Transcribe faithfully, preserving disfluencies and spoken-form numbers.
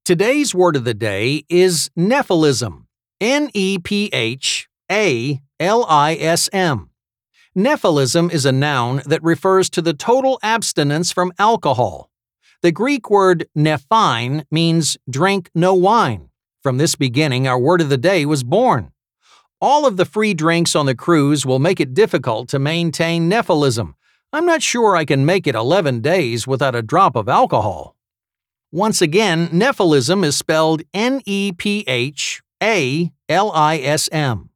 Today's word of the day is Nephilism. N E P H A L I S M. Nephilism is a noun that refers to the total abstinence from alcohol. The Greek word nephein means drink no wine. From this beginning, our word of the day was born. All of the free drinks on the cruise will make it difficult to maintain Nephilism. I'm not sure I can make it eleven days without a drop of alcohol. Once again, Nephilism is spelled N E P H A L I S M.